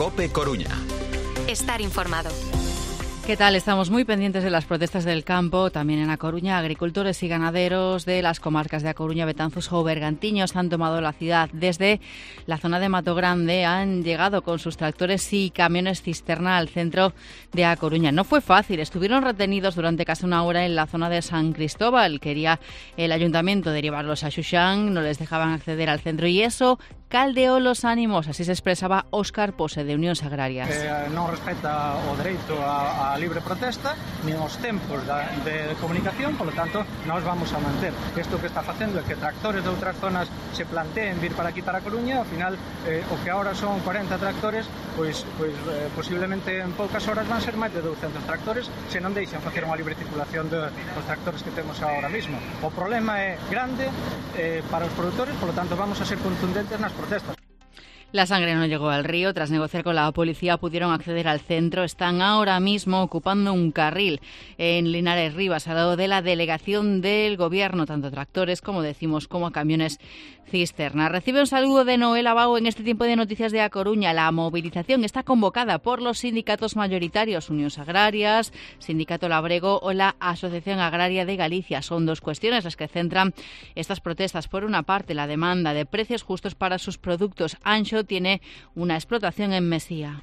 COPE Coruña. Estar informado. ¿Qué tal? Estamos muy pendientes de las protestas del campo, también en A Coruña. Agricultores y ganaderos de las comarcas de A Coruña, Betanzos o Bergantiños han tomado la ciudad. Desde la zona de Mato Grande han llegado con sus tractores y camiones cisterna al centro de A Coruña. No fue fácil, estuvieron retenidos durante casi una hora en la zona de San Cristóbal. Quería el ayuntamiento derivarlos a Xuxán, no les dejaban acceder al centro y eso caldeó los ánimos, así se expresaba Óscar Pose, de Unións Agrarias. Non respeta o dereito a libre protesta, nin os tempos de comunicación, polo tanto, nós vamos a manter. Isto que está facendo é que tractores de outras zonas se planteen vir para aquí para a Coruña, ao final, o que agora son 40 tractores, pois posiblemente en poucas horas van ser máis de 200 tractores, se non deixan facer unha libre circulación dos tractores que temos agora mismo. O problema é grande para os produtores, polo tanto, vamos a ser contundentes nas protestas. La sangre no llegó al río. Tras negociar con la policía pudieron acceder al centro. Están ahora mismo ocupando un carril en Linares Rivas, al lado de la delegación del gobierno, tanto tractores, como decimos, como camiones cisterna. Recibe un saludo de Noel Abao en este tiempo de noticias de A Coruña. La movilización está convocada por los sindicatos mayoritarios, Unións Agrarias, Sindicato Labrego o la Asociación Agraria de Galicia. Son dos cuestiones las que centran estas protestas. Por una parte, la demanda de precios justos para sus productos. Anxo tiene una explotación en Mesía.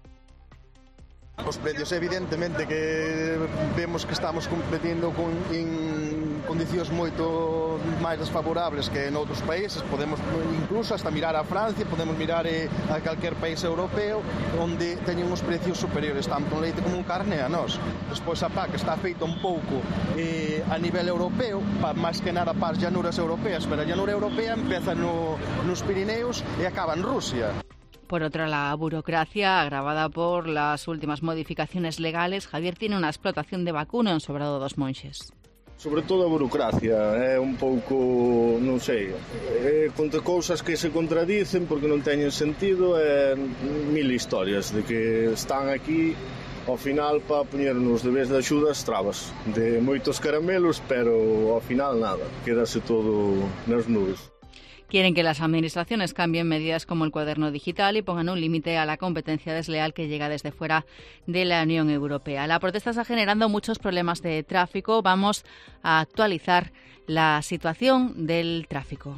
Os precios, evidentemente, que vemos que estamos competindo en condicións moito máis desfavorables que en outros países. Podemos incluso hasta mirar a Francia, podemos mirar a calquer país europeo onde teñen uns precios superiores tanto en leite como en carne a nós. Despois a PAC está feita un pouco a nivel europeo, máis que nada para as llanuras europeas, pero a llanura europea empeza nos Pirineos e acaba en Rusia. Por otra, la burocracia agravada por las últimas modificaciones legales. Javier tiene una explotación de vacuno en Sobrado dos Monxes. Sobre todo a burocracia, é un pouco, non sei, contra cousas que se contradicen porque non teñen sentido, mil historias de que están aquí ao final para poñernos de vez de axudas trabas, de moitos caramelos, pero ao final nada, quedase todo nas nubes. Quieren que las administraciones cambien medidas como el cuaderno digital y pongan un límite a la competencia desleal que llega desde fuera de la Unión Europea. La protesta está generando muchos problemas de tráfico. Vamos a actualizar la situación del tráfico.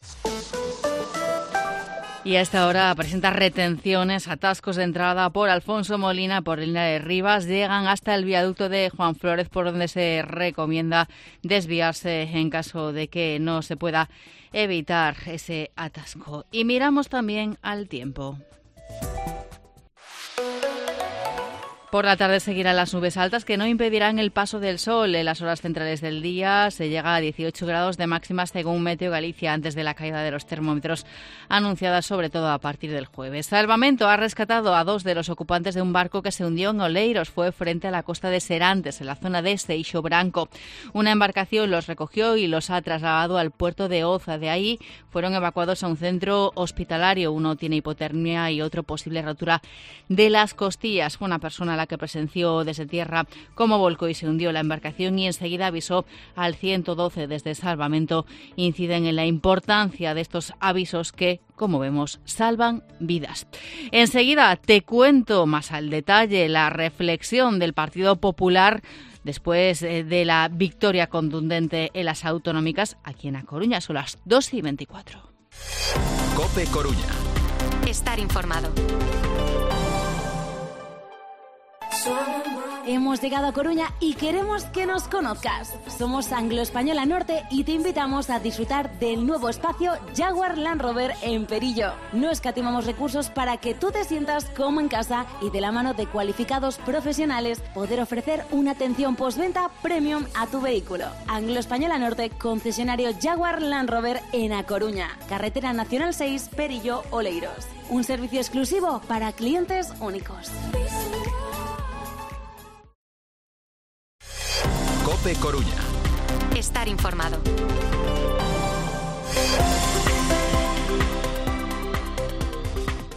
Y a esta hora presenta retenciones, atascos de entrada por Alfonso Molina, por Linares Rivas. Llegan hasta el viaducto de Juan Flórez, por donde se recomienda desviarse en caso de que no se pueda evitar ese atasco. Y miramos también al tiempo. Por la tarde seguirán las nubes altas que no impedirán el paso del sol. En las horas centrales del día se llega a 18 grados de máximas según Meteo Galicia, antes de la caída de los termómetros anunciada sobre todo a partir del jueves. Salvamento ha rescatado a 2 de los ocupantes de un barco que se hundió en Oleiros. Fue frente a la costa de Serantes, en la zona de Seixo Branco. Una embarcación los recogió y los ha trasladado al puerto de Oza. De ahí fueron evacuados a un centro hospitalario. Uno tiene hipotermia y otro posible rotura de las costillas. Fue una persona a la que presenció desde tierra cómo volcó y se hundió la embarcación y enseguida avisó al 112 desde Salvamento. Inciden en la importancia de estos avisos que, como vemos, salvan vidas. Enseguida te cuento más al detalle la reflexión del Partido Popular después de la victoria contundente en las autonómicas aquí en A Coruña. Son las 2:24. COPE Coruña. Estar informado. Hemos llegado a Coruña y queremos que nos conozcas. Somos Anglo Española Norte y te invitamos a disfrutar del nuevo espacio Jaguar Land Rover en Perillo. No escatimamos recursos para que tú te sientas como en casa y de la mano de cualificados profesionales poder ofrecer una atención postventa premium a tu vehículo. Anglo Española Norte, concesionario Jaguar Land Rover en A Coruña. Carretera Nacional 6, Perillo, Oleiros. Un servicio exclusivo para clientes únicos. COPE Coruña. Estar informado.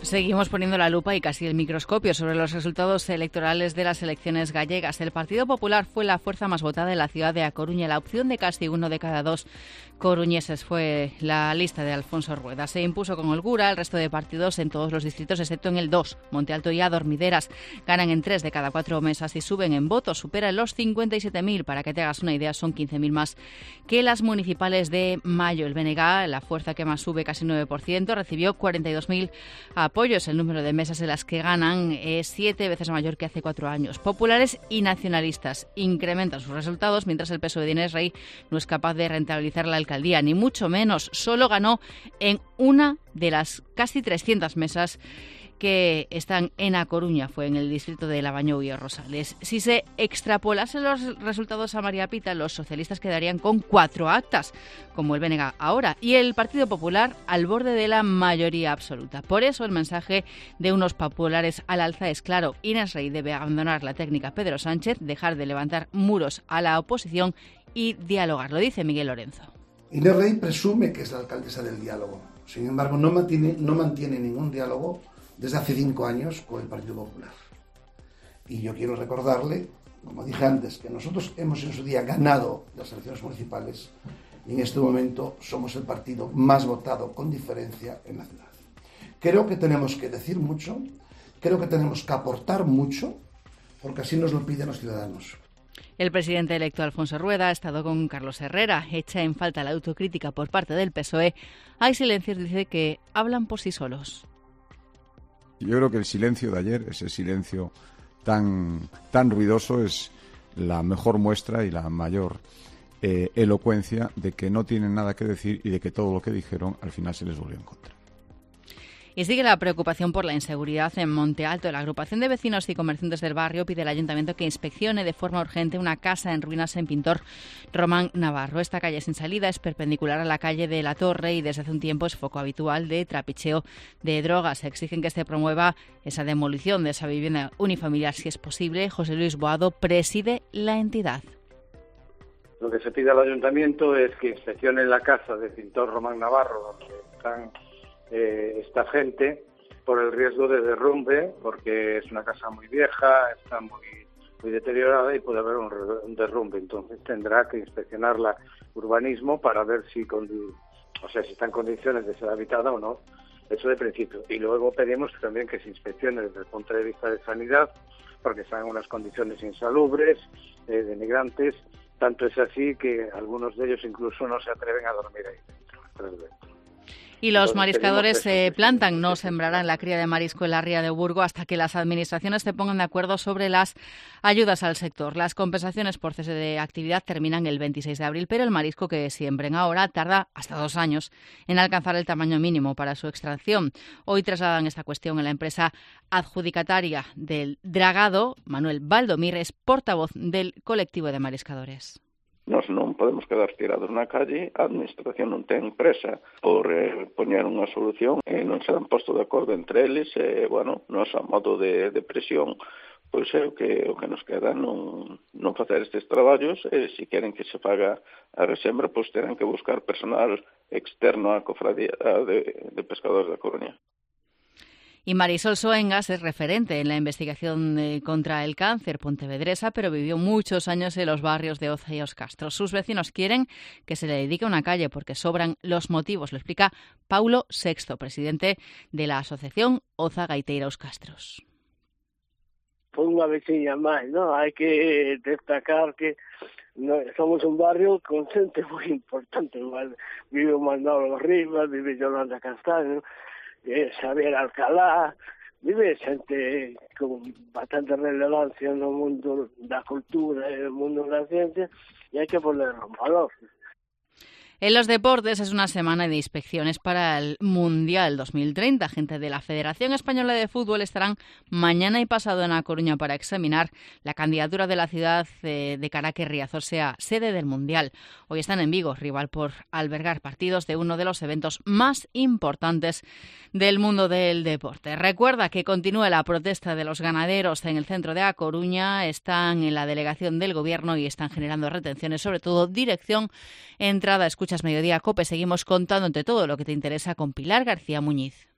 Seguimos poniendo la lupa y casi el microscopio sobre los resultados electorales de las elecciones gallegas. El Partido Popular fue la fuerza más votada en la ciudad de A Coruña. La opción de casi 1 de cada 2 coruñeses fue la lista de Alfonso Rueda. Se impuso con holgura el resto de partidos en todos los distritos, excepto en el 2. Monte Alto y Dormideras ganan en 3 de cada 4 mesas y suben en votos. Superan los 57.000. Para que te hagas una idea, son 15.000 más que las municipales de mayo. El BNG, la fuerza que más sube, casi 9%, recibió 42.000 apoyos. El número de mesas en las que ganan es 7 veces mayor que hace 4 años. Populares y nacionalistas incrementan sus resultados, mientras el PSOE de Inés Rey no es capaz de rentabilizar la alcaldía, ni mucho menos. Solo ganó en una de las casi 300 mesas que están en A Coruña, fue en el distrito de Labañou y Rosales. Si se extrapolasen los resultados a María Pita, los socialistas quedarían con 4 actas, como el BNG ahora, y el Partido Popular al borde de la mayoría absoluta. Por eso el mensaje de unos populares al alza es claro: Inés Rey debe abandonar la técnica Pedro Sánchez, dejar de levantar muros a la oposición y dialogar. Lo dice Miguel Lorenzo. Inés Rey presume que es la alcaldesa del diálogo. Sin embargo, no mantiene ningún diálogo desde hace 5 años con el Partido Popular. Y yo quiero recordarle, como dije antes, que nosotros hemos en su día ganado las elecciones municipales y en este momento somos el partido más votado con diferencia en la ciudad. Creo que tenemos que decir mucho, creo que tenemos que aportar mucho, porque así nos lo piden los ciudadanos. El presidente electo Alfonso Rueda ha estado con Carlos Herrera. Echa en falta la autocrítica por parte del PSOE. Hay silencios, dice, que hablan por sí solos. Yo creo que el silencio de ayer, ese silencio tan ruidoso, es la mejor muestra y la mayor elocuencia de que no tienen nada que decir y de que todo lo que dijeron al final se les volvió en contra. Y sigue la preocupación por la inseguridad en Monte Alto. La agrupación de vecinos y comerciantes del barrio pide al ayuntamiento que inspeccione de forma urgente una casa en ruinas en Pintor Román Navarro. Esta calle sin salida es perpendicular a la calle de la Torre y desde hace un tiempo es foco habitual de trapicheo de drogas. Exigen que se promueva esa demolición de esa vivienda unifamiliar si es posible. José Luis Boado preside la entidad. Lo que se pide al ayuntamiento es que inspeccione la casa de Pintor Román Navarro, donde están esta gente, por el riesgo de derrumbe, porque es una casa muy vieja, está muy deteriorada y puede haber un derrumbe. Entonces tendrá que inspeccionarla urbanismo para ver si está en condiciones de ser habitada o no. Eso de principio. Y luego pedimos también que se inspeccione desde el punto de vista de sanidad, porque están en unas condiciones insalubres, denigrantes. Tanto es así que algunos de ellos incluso no se atreven a dormir ahí dentro. Y los mariscadores plantan, no sembrarán la cría de marisco en la ría de Burgo hasta que las administraciones se pongan de acuerdo sobre las ayudas al sector. Las compensaciones por cese de actividad terminan el 26 de abril, pero el marisco que siembren ahora tarda hasta 2 años en alcanzar el tamaño mínimo para su extracción. Hoy trasladan esta cuestión en la empresa adjudicataria del dragado. Manuel Valdomir es portavoz del colectivo de mariscadores. Nós non podemos quedar tirados na calle, a administración non ten presa por poñer unha solución e non se han posto de acordo entre eles nos a modo de presión, pois é o que nos queda non facer estes traballos e se queren que se faga a resembra, pois terán que buscar personal externo á cofradía de pescadores da Coruña. Y Marisol Soengas es referente en la investigación contra el cáncer pontevedresa, pero vivió muchos años en los barrios de Oza y Os Castros. Sus vecinos quieren que se le dedique una calle porque sobran los motivos, lo explica Paulo Sexto, presidente de la asociación Oza Gaiteira Os Castros. Foi unha veciña máis, ¿no? Hai que destacar que somos un barrio con xente moi importante. Vive o Manolo Rivas, vive Yolanda Castaño, Xavier Alcalá, vive xente con bastante relevancia no mundo da cultura e no mundo da ciencia e hai que ponerlo en valor. En los deportes es una semana de inspecciones para el Mundial 2030. Gente de la Federación Española de Fútbol estarán mañana y pasado en A Coruña para examinar la candidatura de la ciudad de cara a que Riazor sea sede del Mundial. Hoy están en Vigo, rival por albergar partidos de uno de los eventos más importantes del mundo del deporte. Recuerda que continúa la protesta de los ganaderos en el centro de A Coruña. Están en la delegación del Gobierno y están generando retenciones, sobre todo dirección, entrada, Escuchas Mediodía Cope. Seguimos contándote todo lo que te interesa con Pilar García Muñiz.